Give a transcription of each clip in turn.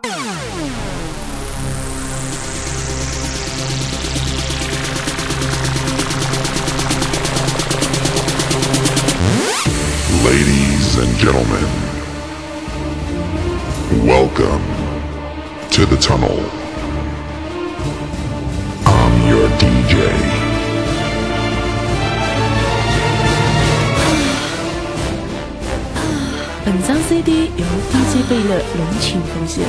Ladies and gentlemen, welcome to the tunnel. I'm your DJ. 本张 CD 由 DJ 贝勒荣情奉献。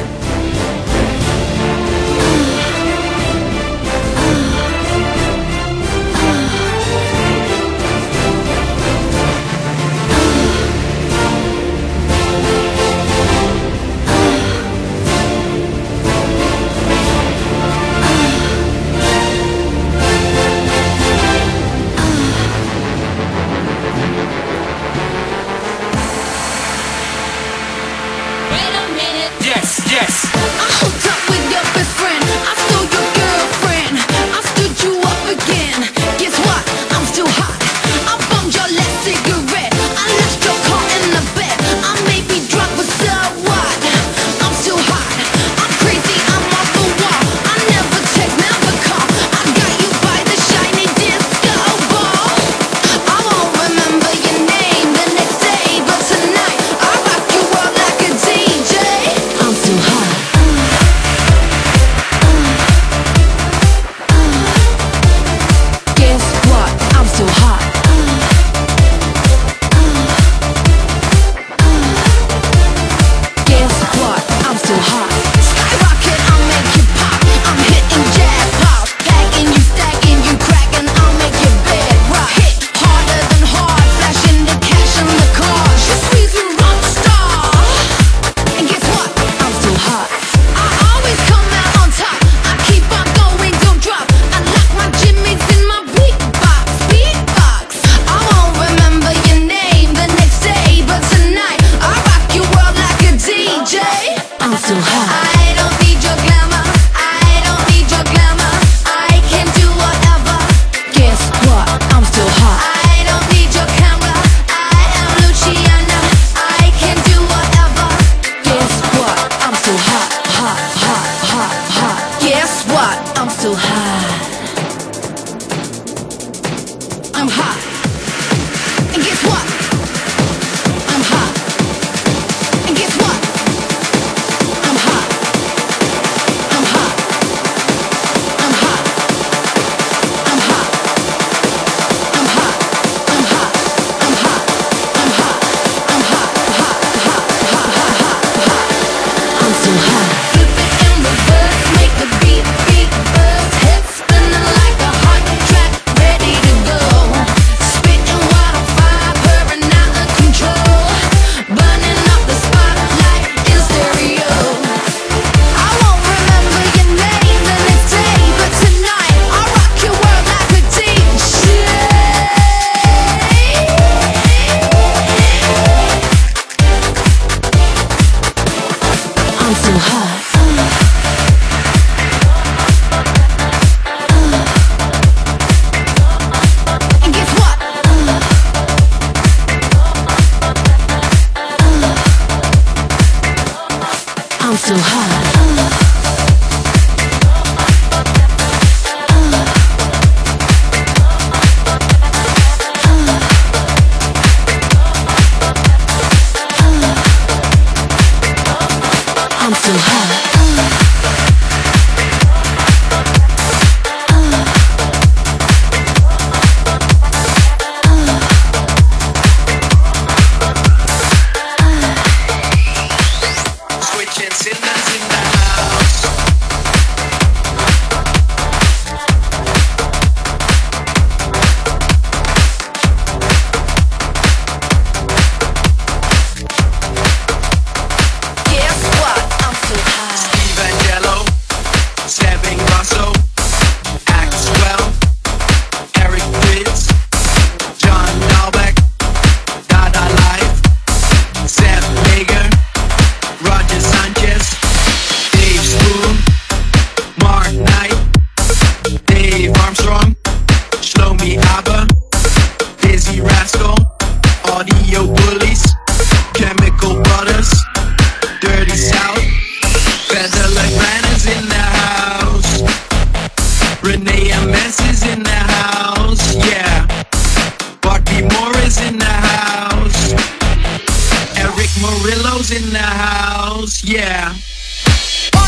Roger Sanchez, Dave Spoon,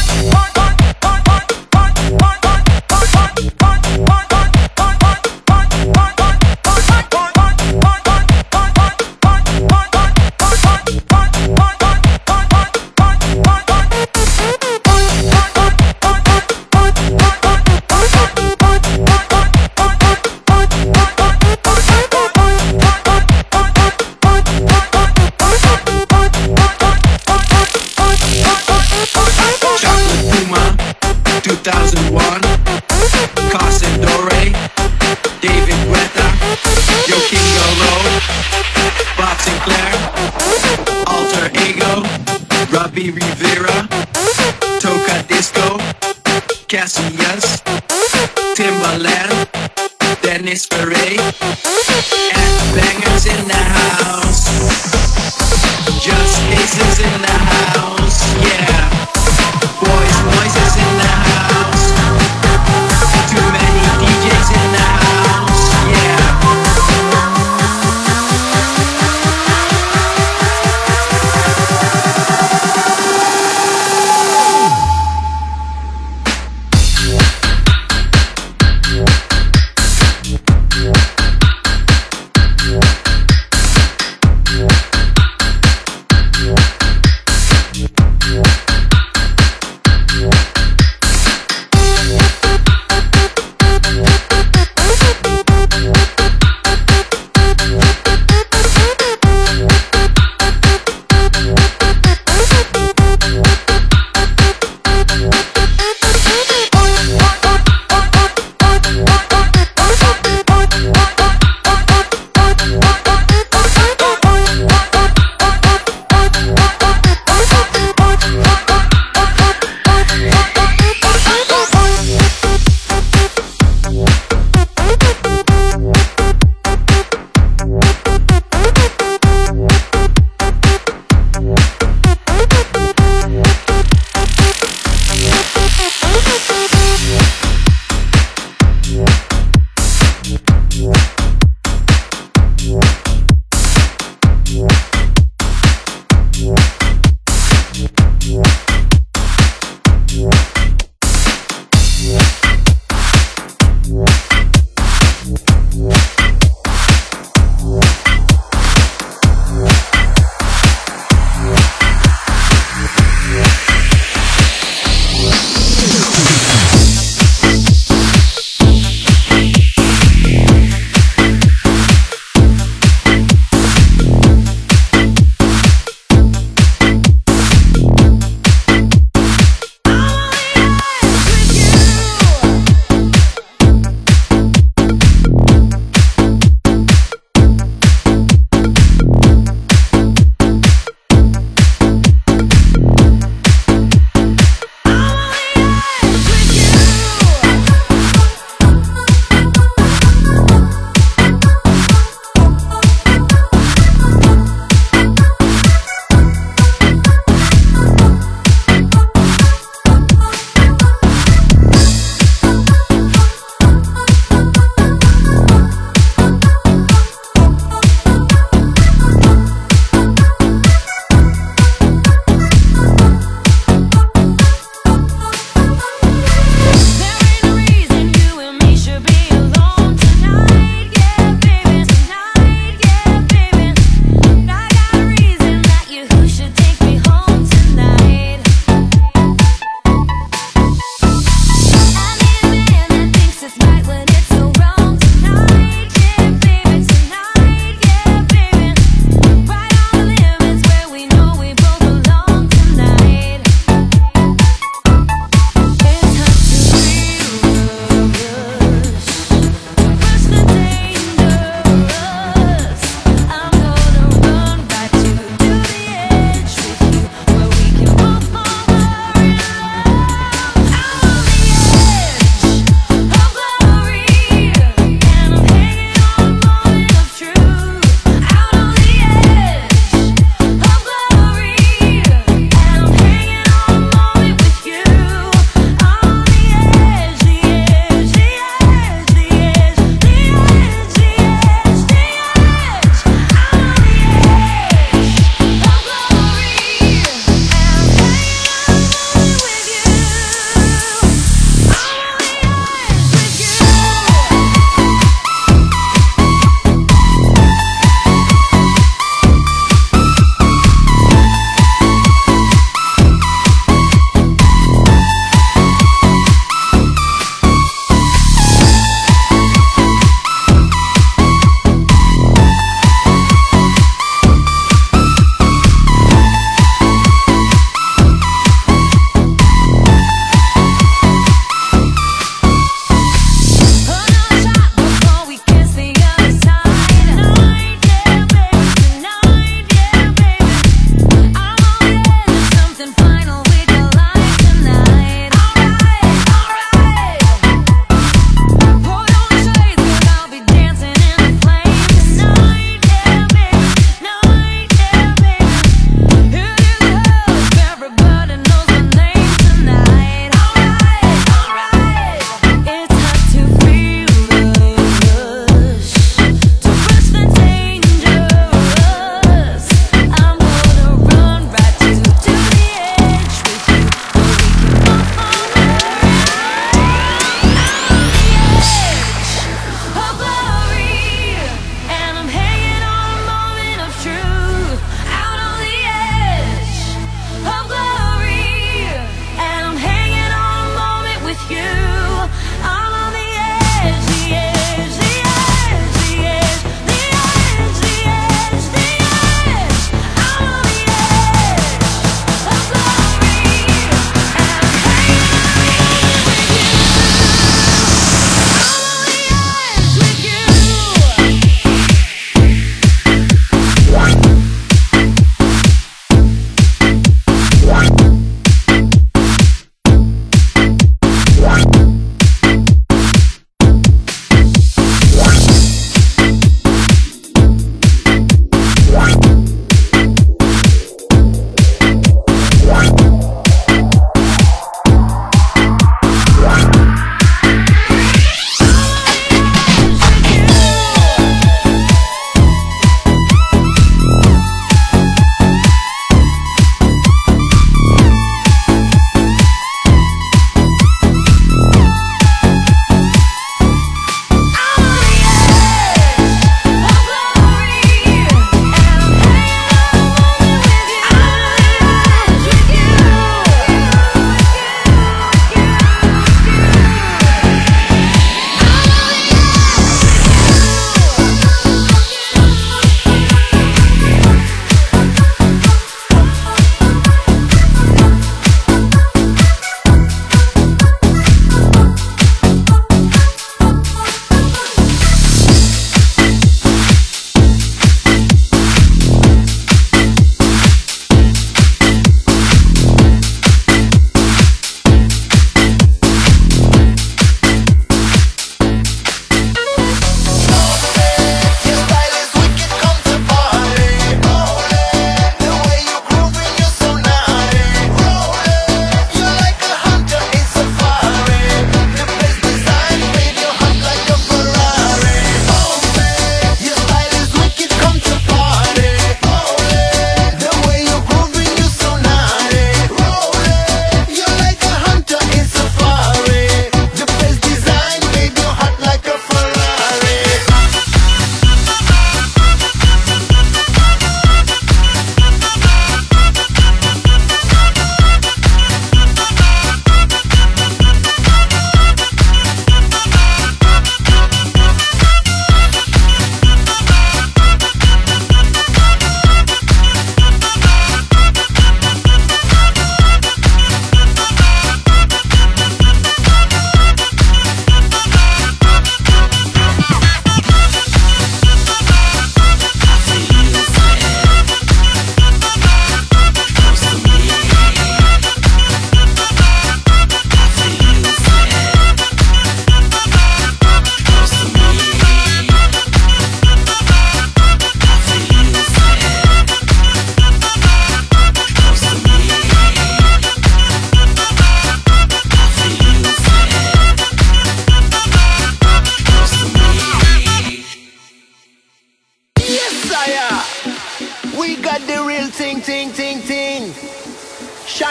Robbie Rivera, Toca Disco, Cassius, Timbaland, Dennis Ferrer, and bangers in the house. Just cases in the house, yeah. Boys, noises in the house. Too many DJs in the house, yeah.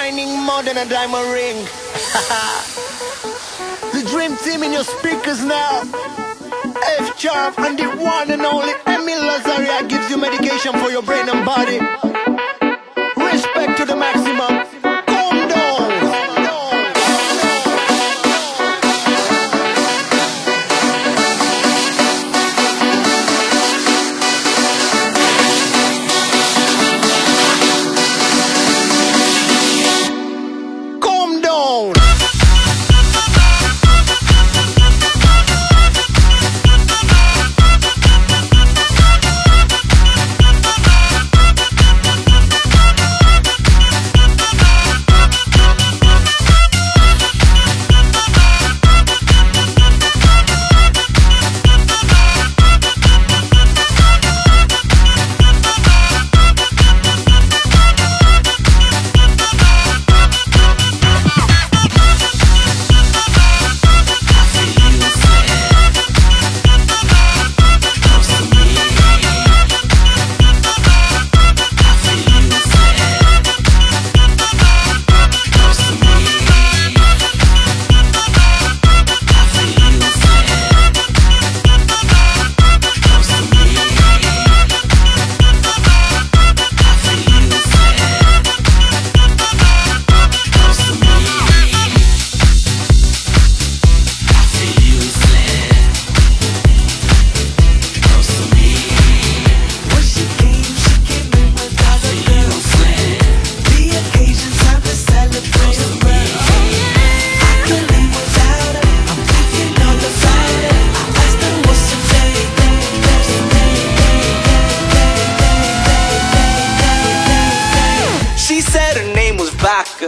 shining more than a diamond ring. The dream team in your speakers now. F Sharp and the one and only Emil Lazaria gives you medication for your brain and body. Respect to the maximum. Calm down. Calm down. She said her name was Vodka.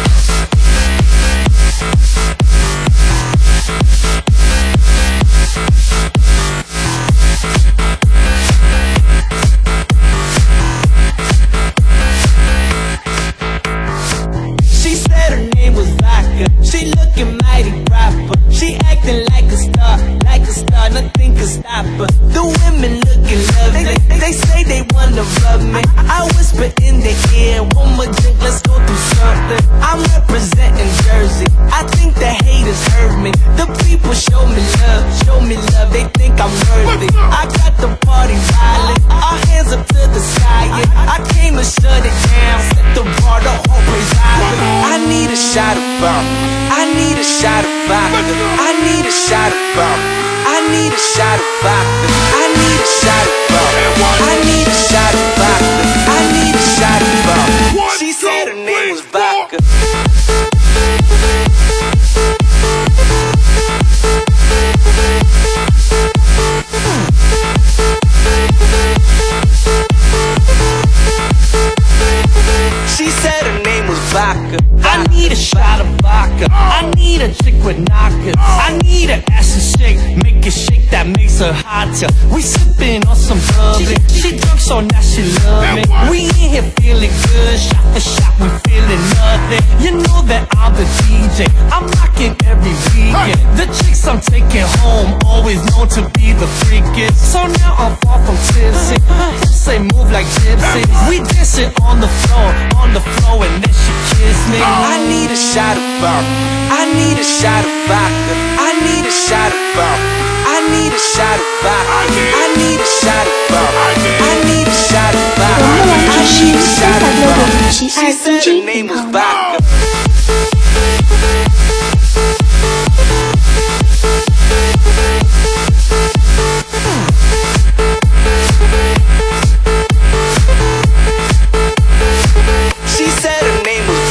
She said her name was Vodka. She looking mighty proper. She acting like a star, nothing can stop her. The women looking lovely. They say they wanna rub me. I whisper in their ear, one more drink, let's go through something. I'm representing Jersey. I think the haters heard me. The people show me love. They think I'm worthy. I got the party violent. Our hands up to the sky. Yeah. I came to shut it down. Set the bar, the whole place high. I need a shot of bomb. I need a shot of vodka. I need a shot of bomb. I need a shot of vodka. I need a shot of bomb. I need a shot of vodka. I need a shot of bomb. She said her name was Vodka. She said her name was Vodka. I need a shot of vodka. I need a chick with knockers. I need an acid shake, make it shake that makes her hotter. We sipping on some bubbly. She drunk so now she love me. We in here feeling good, shot for shot we feeling nothing. You know that I'm the DJ, I'm rocking every weekend. The chicks I'm taking home always known to be the freakiest. So now I'm far from tipsy. Hips say move like gypsies. We dancing on the floor, and then she kissed me. I need a shot of bomb. I need a shot of vodka. I need a shot of bomb. I need a shot of vodka. I need a shot of bomb. I need a shot of vodka. 我们玩具是 I 3 need a shot of 36.72 She said her DJ name 领 was 航。 Vodka. She said her name was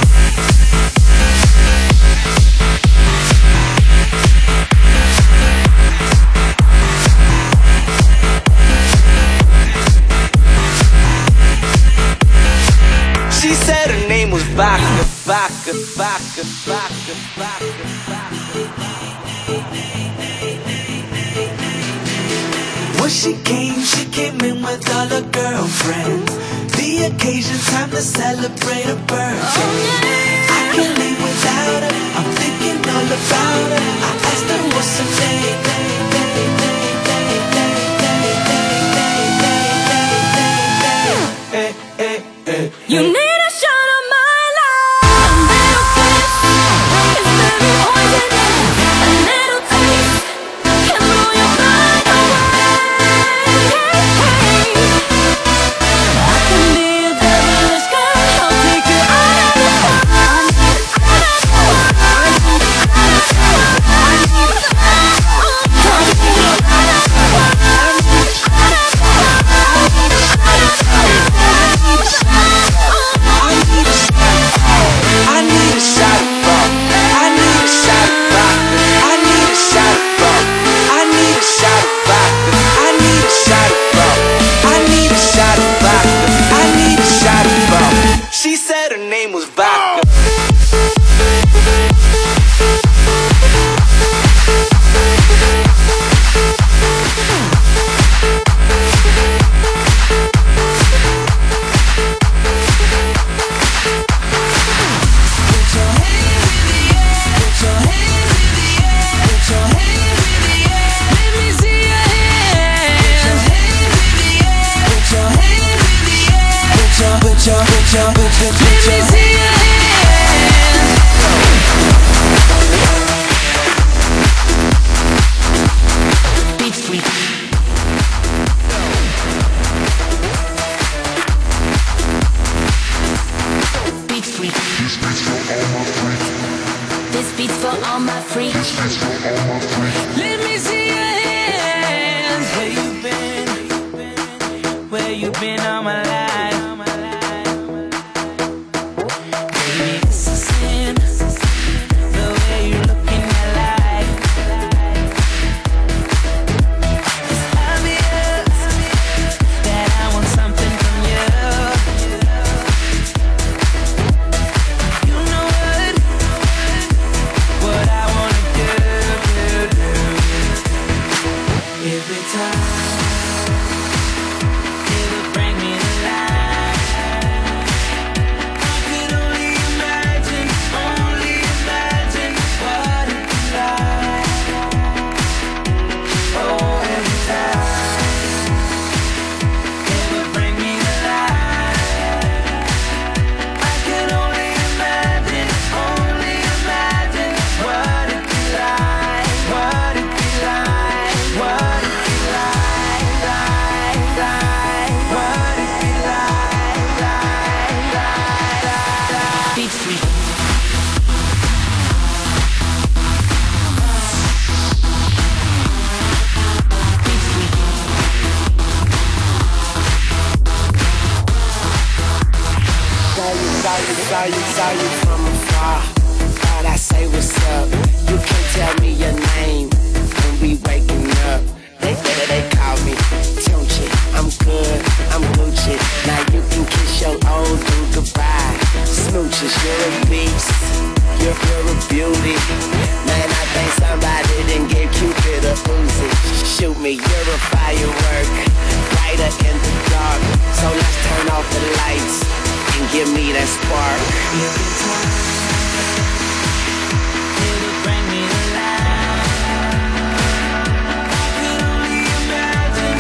She said her name was Vodka, Vodka, Vodka, Vodka, Vodka, Vodka. When she came in with all her girlfriends. The occasion, time to celebrate her birthday. I can't live without her, I'm thinking all about her. I asked her what's her name. You need a shot of my love. for all my freaks. Let me see your hands. Where you been? Where you been all my life? Baby, this is sin. The way you look in my life. It's obvious that I want something from you. You know what I wanna do. Every time it would bring me to life. I could only imagine what it'd be like. Oh, every time it would bring me to life. I could only imagine what it'd be like, what it'd be like, what it'd be like, what it'd be like. Beat Street. Beat Street. Saw you from afar. Thought I say what's up. You can't tell me your name when we waking up. They call me Tunchi. I'm good, I'm Gucci. Now you can kiss your old dude goodbye. Smooches, you're a beast. You're a beauty. Man, I think somebody didn't give Cupid a Uzi. Shoot me, you're a firework. Brighter in the dark. So let's turn off the lights and give me that spark. Every time it would bring me to life. I could only imagine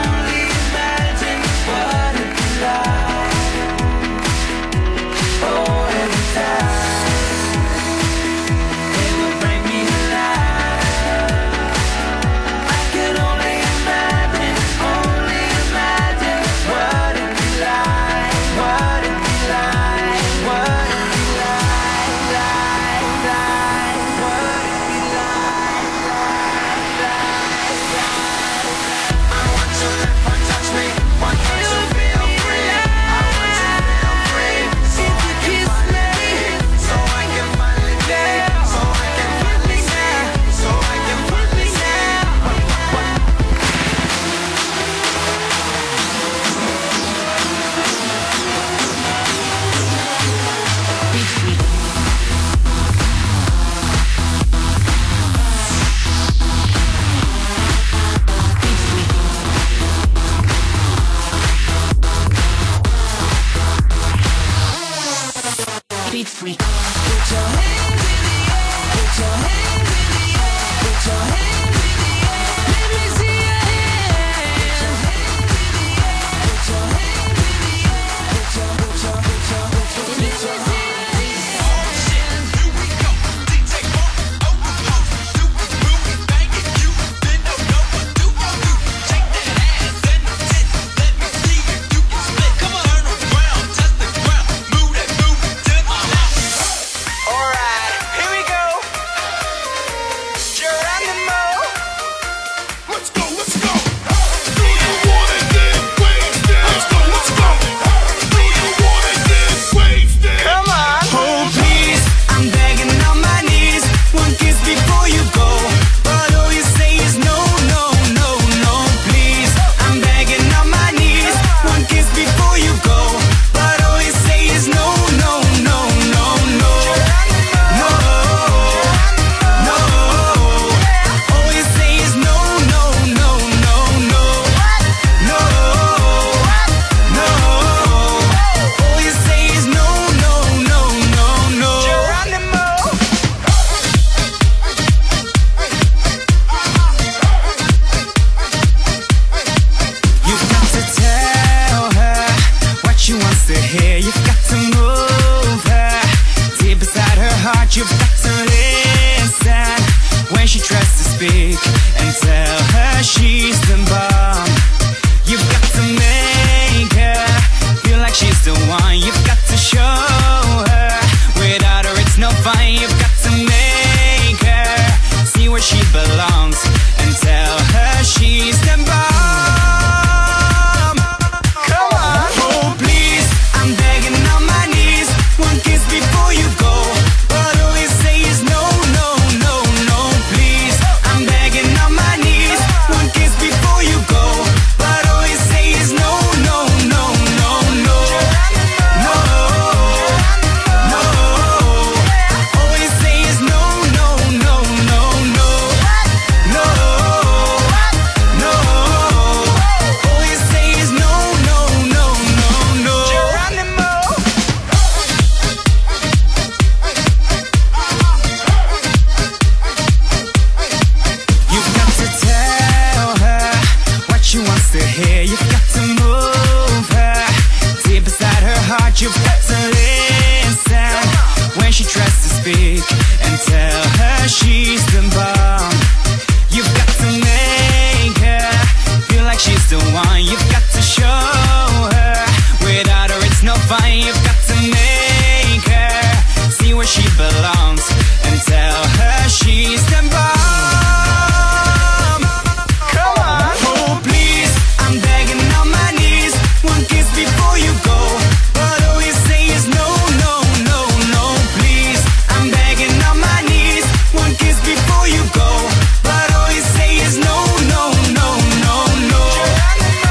what it'd be like. Oh, every time it would bring me to life. I could only imagine what it'd be like, what it'd be like, what it'd be like, what it'd be like. I want you to touch me, want you to feel free. I want you to feel free, so I can finally, so I can finally live, so I can finally see, so I can finally see. Beat Street. Beat Street. Beat Street. Put your hands in the air, put your hands in the air, put your hands in the air. Let me see your hands. Put your hands in the air, put your hands in the air. Alright, here we go. Geronimo. Let's go, let's go. Do you wanna get wasted? Let's go, let's go. Do you wanna get wasted? Come on. Oh please, I'm begging on my knees. One kiss before you go. But all you say is no, no, no, no. Please, I'm begging on my knees. One kiss before you go. But all you say is no, no, no, no, no. No, no. All you say is no, no, no, no, no. No, no. All you say is no, no, no, no, no. Geronimo. You've got to tell her what she wants to hear. You've got to move her deep inside her heart. You've got to listen when she tries to speak and tell her she's the bomb. You've got to make her feel like she's the one. You've got to show her without her it's no fun. You've got to make where she belongs, and tell her she's the bomb. Come on. Oh please, I'm begging on my knees, one kiss before you go. But all you say is no, no, no, no. Please, I'm begging on my knees, one kiss before you go. But all you say is no, no, no, no, no, no, no. All you say is no, no, no, no, no, no, no. All you say is no, no, no, no, no. Geronimo. You've got to tell her what she wants to hear. You've got to move her deep inside her heart. You've got to listen when she tries to speak, and tell her she's the bomb. You've got to make her feel like she's the one. You've got to show her without her it's no fun. You've got to make her see where she belongs, and tell her she's the bomb. Come on. Oh please, I'm begging on my knees, one kiss before you go. But all you say is no, no, no, no. Please, I'm begging on my knees, one kiss before you go. But all you say is no, no, no, no, no.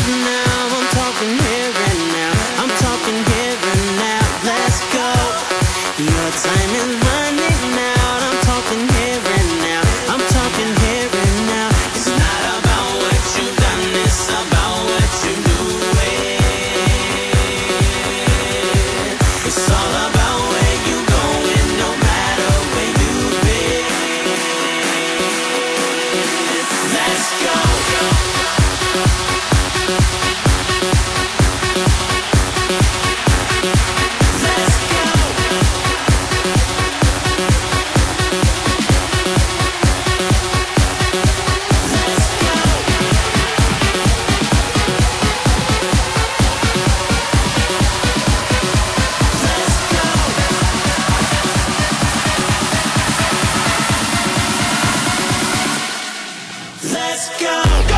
now. I'm talking here and now. I'm talking here and now. Let's go. Your time is running out. I'm talking here and now. I'm talking here and now. It's not about what you've done, it's about what you're doing. It's all about where you're going, no matter where you've been. Let's go. Let's go. Let's go.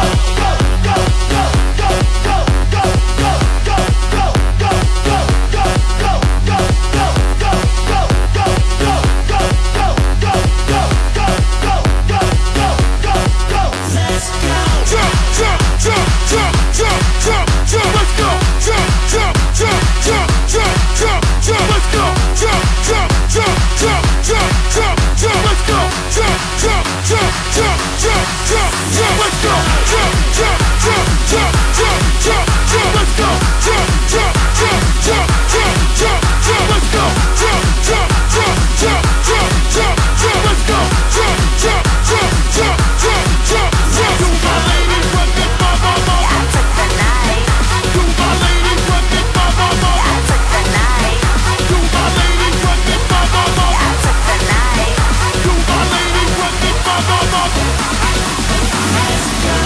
Let's go. Jump, jump, jump, jump, jump, jump, jump. Let's go. Jump, jump, jump, jump, jump, jump, jump. Let's go. Jump, jump, jump, jump, jump, jump, jump. Let's go. Jump, jump, jump, jump, jump, jump, jump. Let's go. Jump, jump, jump, jump, jump, jump, jump. Let's go. Jump, jump, jump, jump, jump, jump, jump. Let's go. Jump, jump, jump, jump, jump, jump, jump. Let's go. Jump, jump, jump, jump, jump, jump, jump. Do my lady rock it, ma ma ma. I took the night. Do my lady rock it, ma ma ma. I took the night. Do my lady rock it, ma ma ma. I took the night. Do my lady rock it, ma ma ma. Let's go.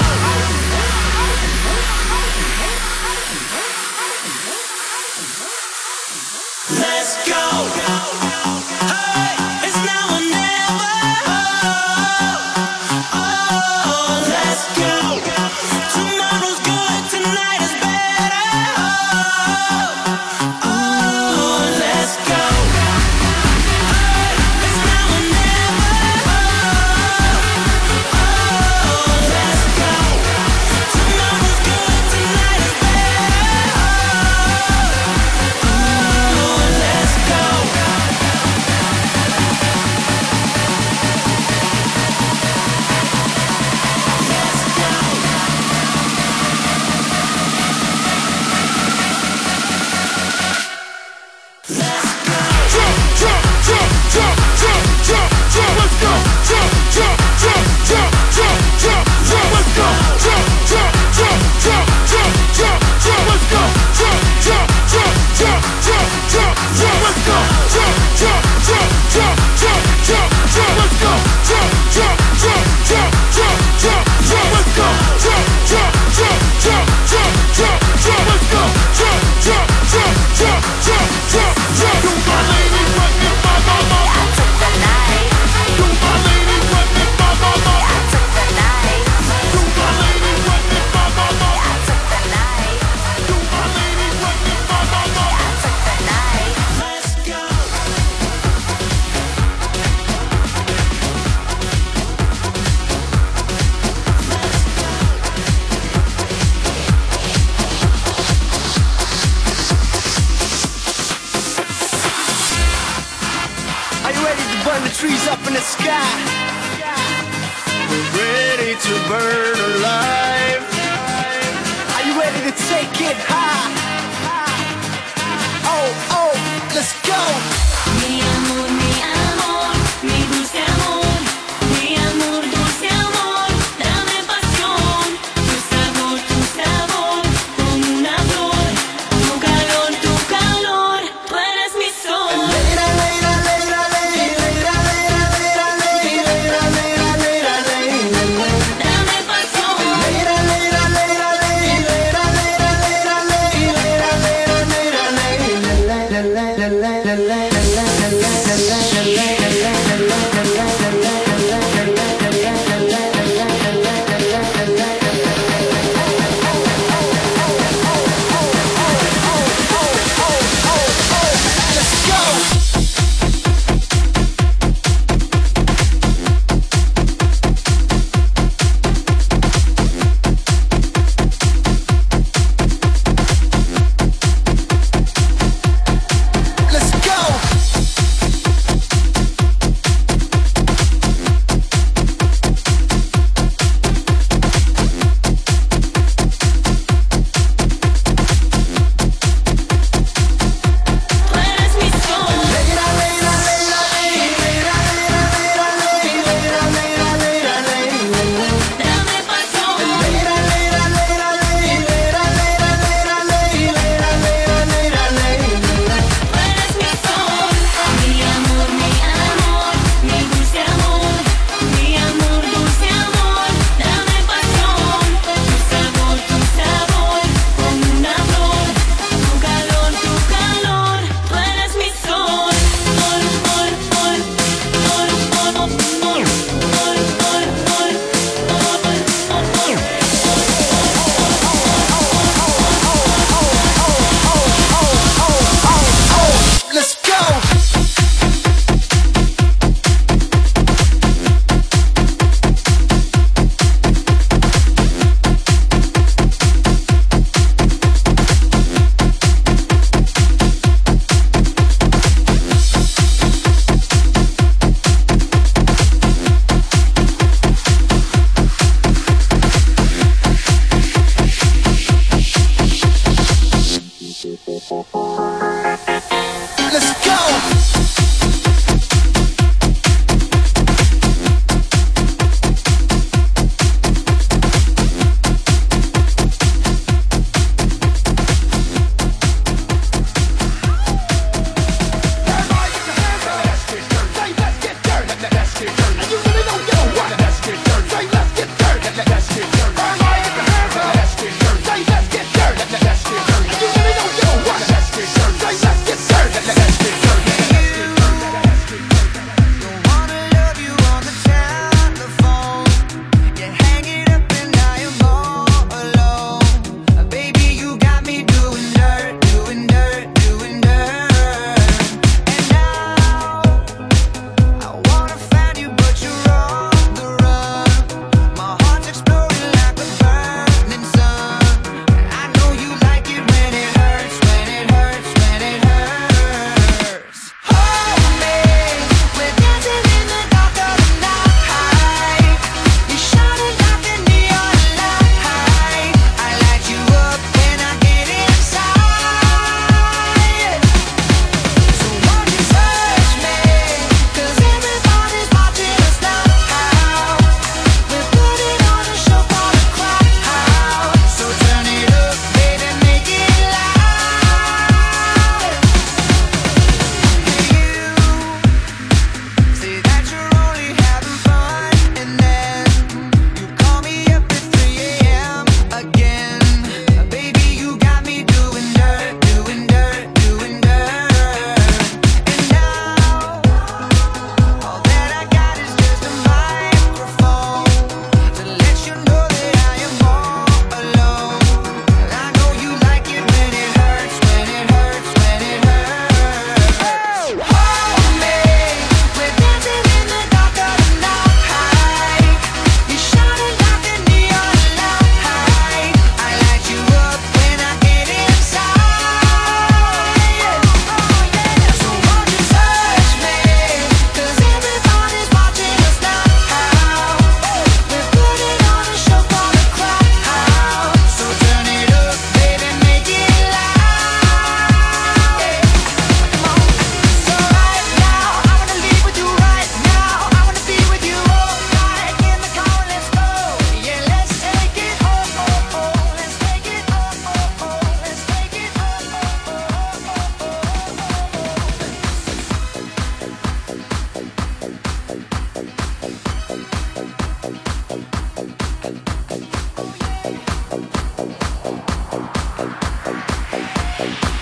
Let's go. Hey, it's now or never. Oh, let's go. Tomorrow's good, tonight is better. Oh, let's go. Hey, it's now or never. Oh, let's go. Tomorrow's good, tonight is better. Oh, let's go. Jump, jump, jump, jump, jump, jump, jump. Let's go. Jump, jump, jump, jump, jump, jump, jump. Let's go. Jump, jump, jump, jump, jump, jump, jump. Let's go. Jump, jump, jump, jump, jump, jump, jump. Let's go. Jump, jump, jump, jump, jump, jump, jump. Let's go. Jump, jump, jump, jump, jump, jump, jump. Let's go. Jump, jump, jump, jump, jump, jump, jump. Let's go. Jump, jump, jump, jump, jump, jump, jump. Do my lady rock it, ma ma ma. I took the night. Do my lady rock it, ma ma ma. I took the night. Do my lady rock it, ma ma ma. I took the night. Do my lady rock it, ma ma ma. I took the night. Let's go. Are you ready to burn the trees up in the sky? We're ready to burn alive. Are you ready to take it high? Oh, oh, let's go. Mi amor, mi dulce amor, dulce amor, dame pasión, tu sabor, como una flor, tu calor, tú eres mi sol. Dame pasión.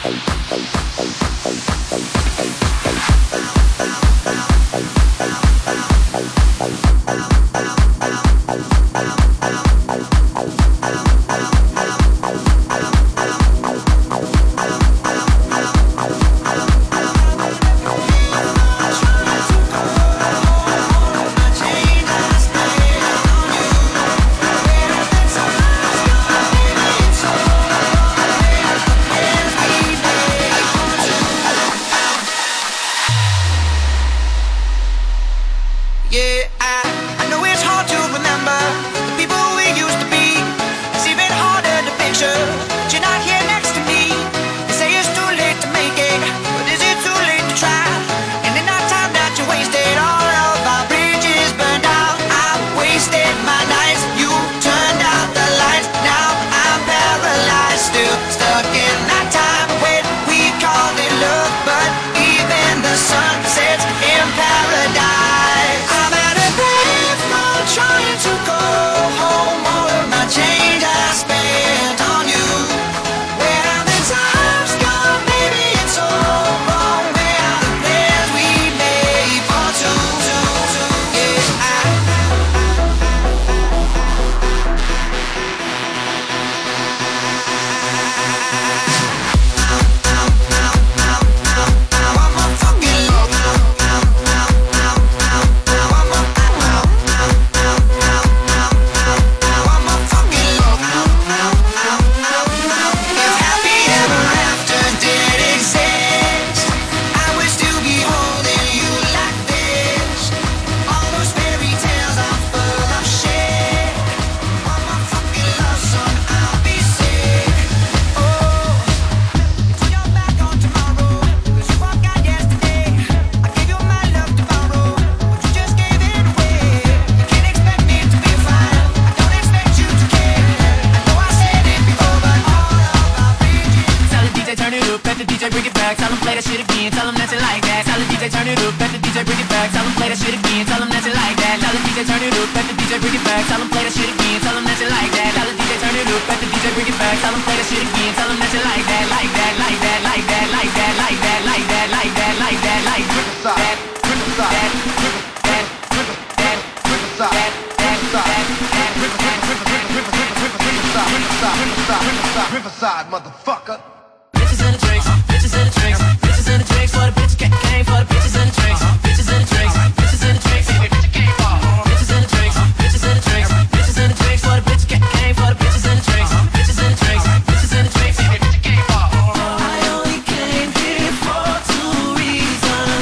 Riverside, motherfucker. Bitches and the drinks, bitches and the drinks, bitches and the drinks for the bitch came for the bitches and the drinks, bitches and the drinks, bitches and the drinks, bitch came for bitches and the drinks, bitches and the drinks, bitches and the drinks for the bitch came for the bitches and the drinks, bitches and the drinks, bitches and the drinks, bitch came for. I only came here for two reasons.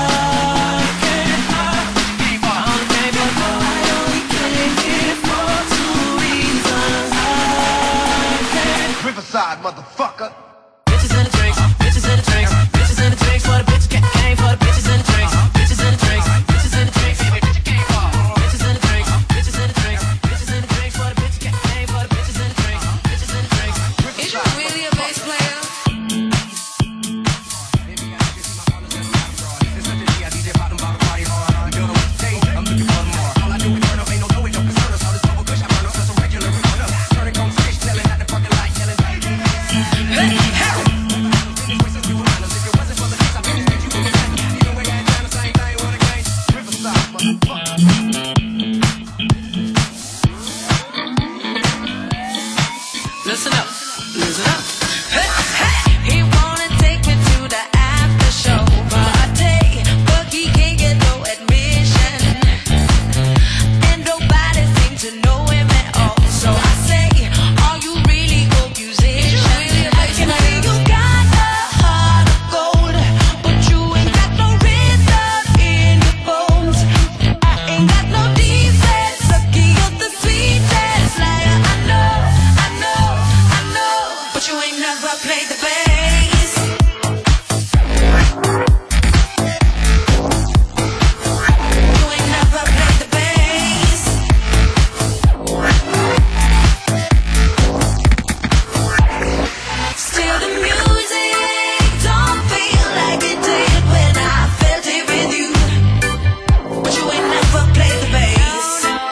I only came here for two reasons. Riverside, motherfucker. Bitches and the drinks, bitches and the drinks, bitches and the drinks for the bitch came for the bitches and the drinks, bitches and the drinks, bitches and the drinks, bitch came for bitches and the drinks, bitches and the drinks, bitches and the drinks for the bitch came for the bitches and the drinks, bitches and the drinks. Is you really a bass player? Listen up, listen up. He wanna take me to the after show party, but he can't get no admission, and nobody seems to know him at all. So I say, are you really a musician? I can see you got a heart of gold, but you ain't got no rhythm in your bones. Ain't got no defense, sucky of the sweetest liar I know. But you ain't never played the bass. You ain't never played the bass. Still the music don't feel like it did when I felt it with you. But you ain't never played the bass. No.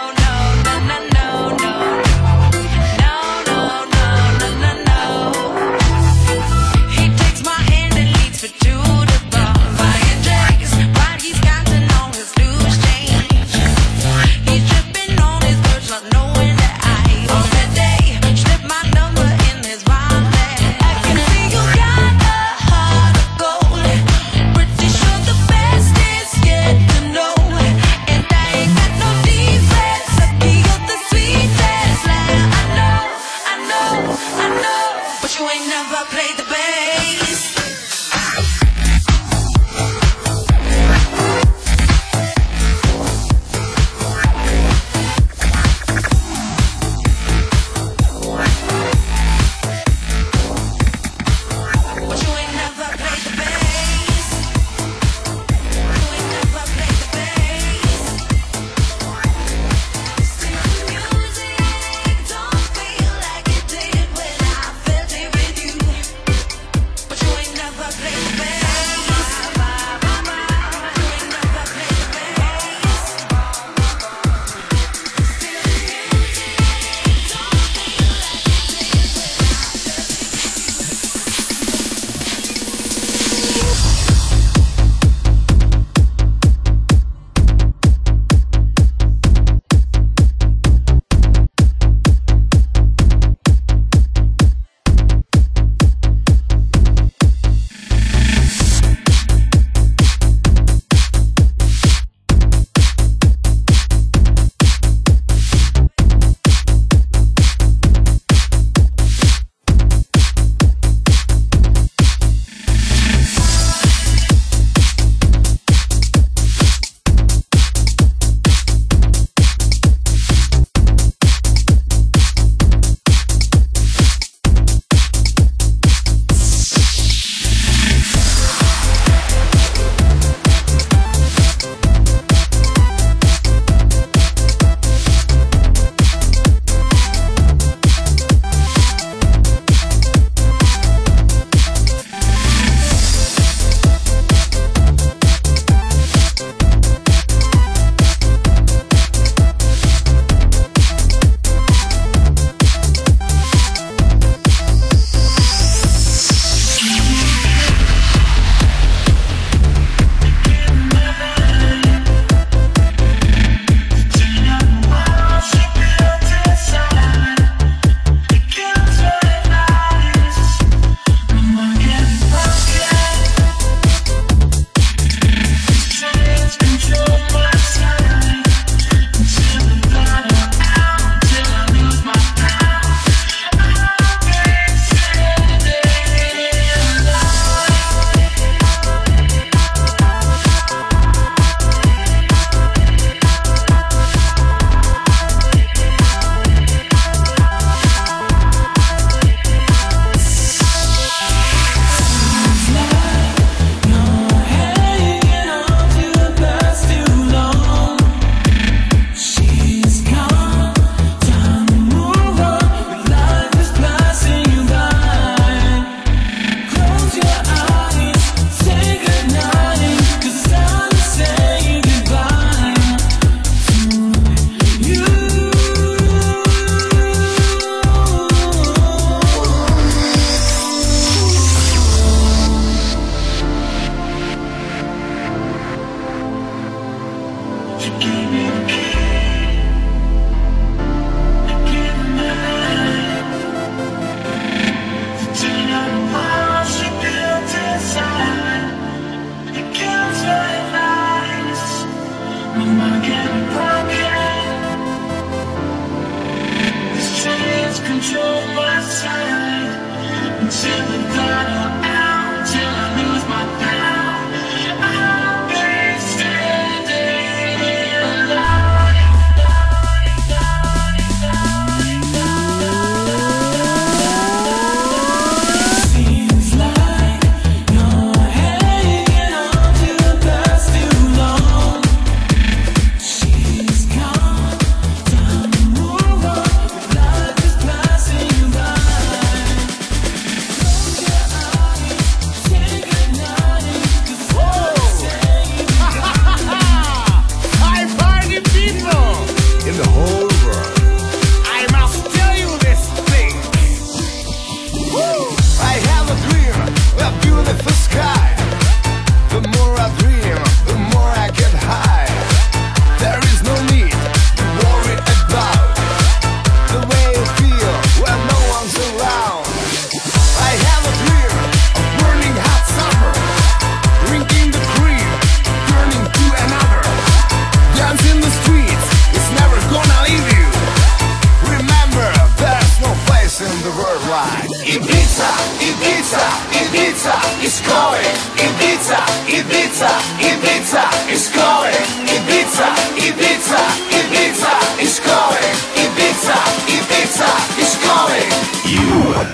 is calling. Ibiza, Ibiza, Ibiza is calling. Ibiza, Ibiza, Ibiza is calling. Ibiza, Ibiza is calling. You.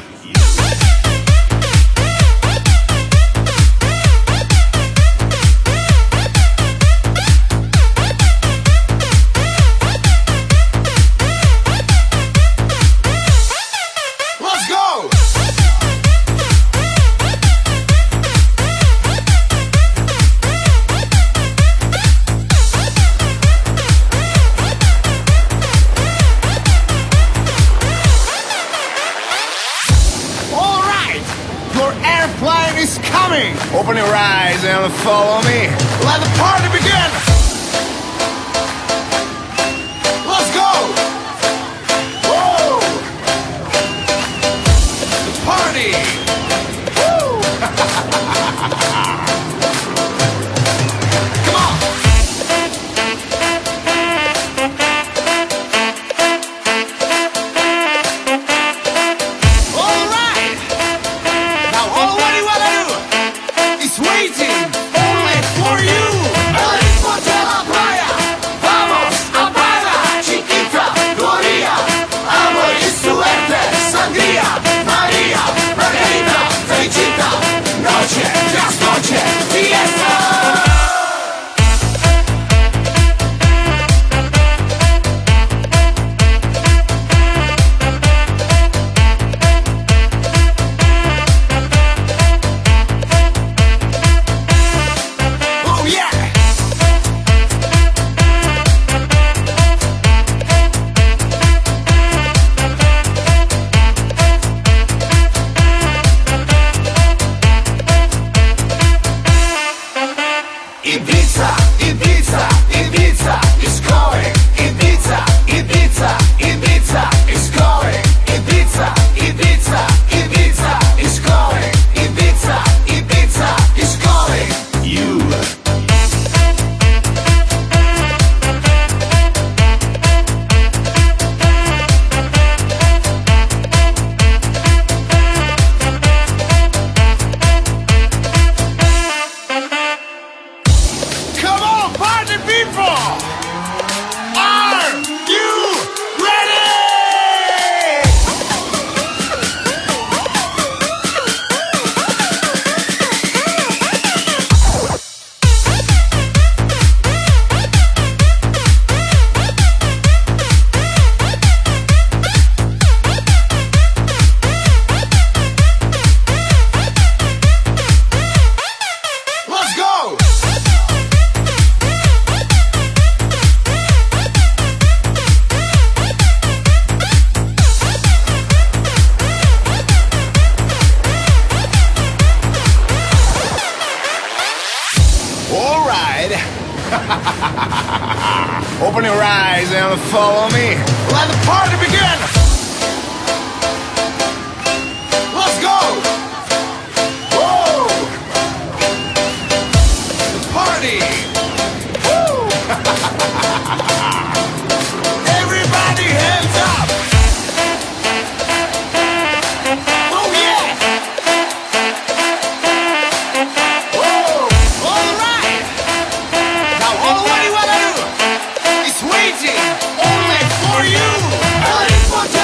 Open your eyes and follow me. Let the party begin. Let's go. Whoa. The party. Woo. Come on. All right. Now, all what do you wanna do? It's waiting only for you. Hotel La Playa, vamos a bailar, chiquita, Gloria, amor y suerte, sangría, María, Margarita, felicita, noche tras noche, fiesta. Ibiza, Ibiza, Ibiza is calling. Ibiza, Ibiza, Ibiza is calling. Ibiza, Ibiza, Ibiza is calling. Ibiza, Ibiza is calling. You. Come on, party people! Are you ready? Let's go! All right. Open your eyes and follow me. Let the party begin. Let's go. Whoa. The party. Woo. Everybody hands up. Oh yeah. Whoa. All right. Now all what do you wanna do? It's waiting only for you.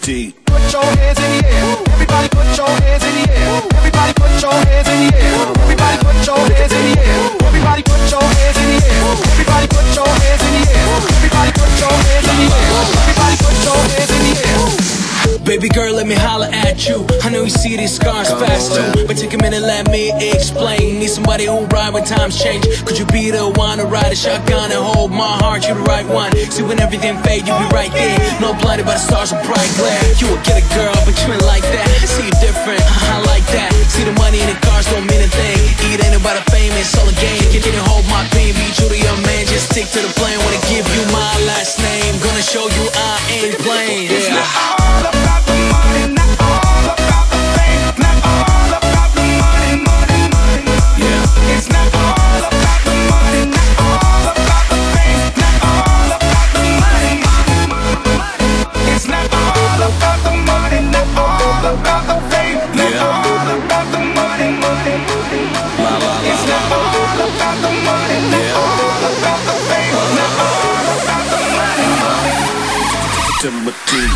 D. Put your hands in the air. Everybody put your hands in the air. Everybody put your hands in the air. Everybody put your hands in the air. Everybody put your hands in the air. Everybody put your hands in the air. Everybody put your hands in the air. Everybody put your hands in the air. Baby girl, let me holler at you. I know you see these scars fast too, but take a minute, let me explain. Need somebody who'll ride when times change. Could you be the one to ride a shotgun and hold my heart? You the right one. See when everything fade, you be right there. No blinded by the stars of bright glare. You will get a girl, but you ain't like that. See you different, I like that. See the money in the cars don't mean a thing. It ain't about the fame, it's all a game. Can you hold my pain? Be true to your man, just stick to the plan. Wanna give you my last name. Gonna show you I ain't playing. It's not all about the money, not all about the fame, not all about the money, money, money, money. Yeah. It's not all about the money, not all about the fame, not all about the money, money, money. It's not all about the money, not all about the fame, not all about the money, money, money. It's not all about the money, not all about the fame, not all about the money, money. Timber D.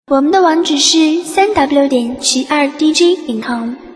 我们的网址是3w.72dj.com。